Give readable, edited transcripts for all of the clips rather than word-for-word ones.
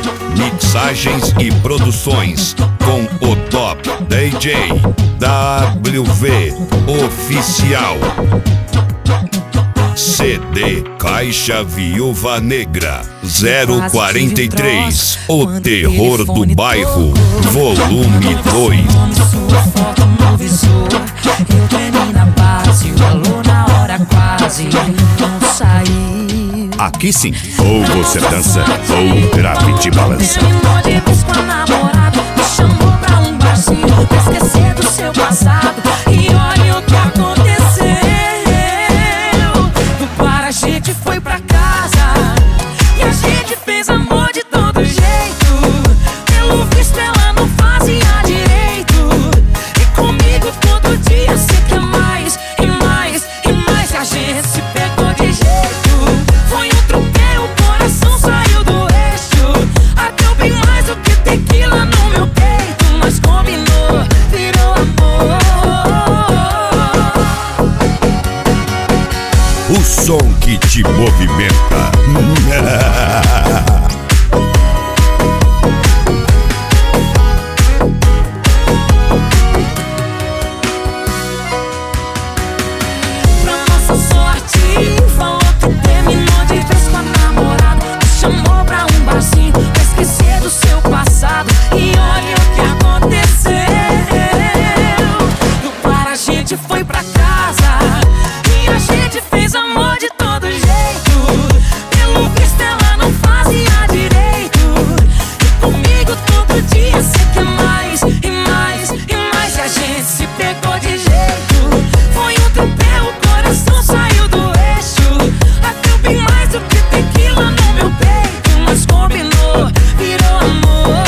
Mixagens e produções com o top DJ WV Oficial. CD Caixa Viúva Negra 043, o terror do bairro, volume 2. Sua foto no visor, eu tremei na base, o alô na hora quase não saiu. Aqui sim, ou você dança ou o grave te balança. Terminou de vez com a namorada, me chamou pra um barzinho pra esquecer do seu passado. E olha o que aconteceu. Do bar a gente foi pra casa e a gente fez amor de todo jeito. Pelo visto ela não fazia direito, e comigo todo dia se quer mais e mais e mais. E a gente se pegou de jeito, foi um tropeiro, o coração saiu do eixo. Ardeu bem mais do que tequila no meu peito, mas combinou, virou amor. O som que te movimenta. Pra nossa sorte, falou que terminou de vez com a namorada, me chamou pra um barzinho pra esquecer do seu passado. E olha o que aconteceu. Do bar a gente foi pra casa e a gente fez amor de todo jeito. Pelo visto ela não fazia direito, e comigo todo dia se quer mais e mais e mais. E a gente se pegou de jeito, foi um tropel, o coração saiu do eixo. Ardeu bem mais do que tequila no meu peito, mas combinou, virou amor.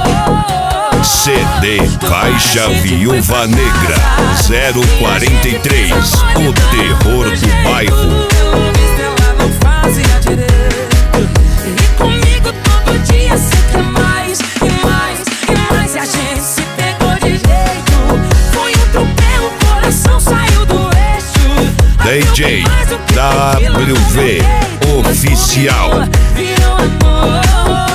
CD Caixa Viúva Negra 043, o terror do bairro. Pelo visto ela não fazia direito, e comigo todo dia se quer mais e mais e mais. E a gente se pegou de jeito, foi um tropel, o coração saiu do eixo. DJ WV Oficial. Virou amor.